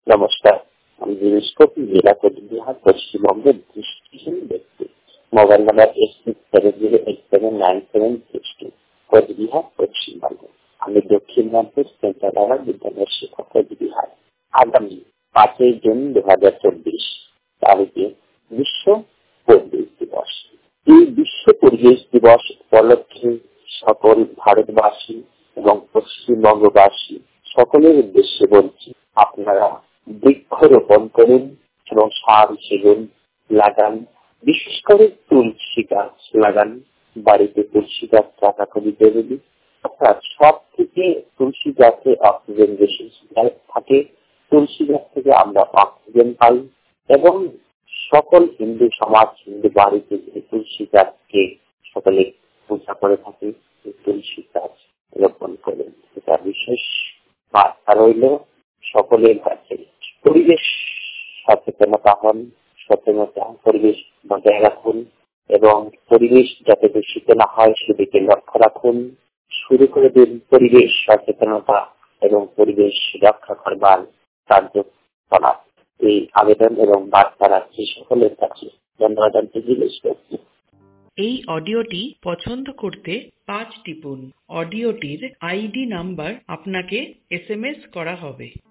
নমস্কার, আমি জিনিসকোপ জেলা কোচবিহার, পশ্চিমবঙ্গের দৃষ্টিহীন ব্যক্তি। Mobile number 8670879762, Coochbehar, Paschimbanga. আমি দক্ষিণবঙ্গের সেন্ট্রাল আওয়ার বিদ্যালয়ের শিক্ষক, কোচবিহার। আগামী 5 জুন 2024 তারিখে বিশ্ব পরিবেশ দিবস। এই বিশ্ব পরিবেশ দিবস উপলক্ষে সকল ভারতবাসী এবং পশ্চিমবঙ্গবাসী সকলের উদ্দেশ্যে বলছি, আপনারা বৃক্ষরোপণ করুন এবং সার সেবন লাগান। বিশেষ করে তুলসী গাছ লাগান। বাড়িতে তুলসী গাছ রাখা খুবই জরুরি। অর্থাৎ সব থেকে তুলসী গাছে অক্সিজেন বেশি থাকে। তুলসী গাছ থেকে আমরা অক্সিজেন পাই এবং সকল হিন্দু সমাজ, হিন্দু বাড়িতে তুলসী গাছকে সকলে পূজা করে থাকে। তুলসী গাছ রোপণ করেন, এটা বিশেষ বার্তা রইল সকলের কাছে। পরিবেশ সচেতনতা হন, সচেতনতা পরিবেশ বজায় রাখুন এবং পরিবেশ যাতে দূষিত না হয় সেদিকে লক্ষ্য রাখুন। শুরু করে দিন পরিবেশ সচেতনতা এবং পরিবেশ রক্ষা করবার কার্যকলাপ। এই আবেদন এবং বার্তা রাখছি সকলের কাছে। ধন্যবাদ। এই অডিওটি পছন্দ করতে 5 টিপুন। অডিওটির আইডি নাম্বার আপনাকে SMS করা হবে।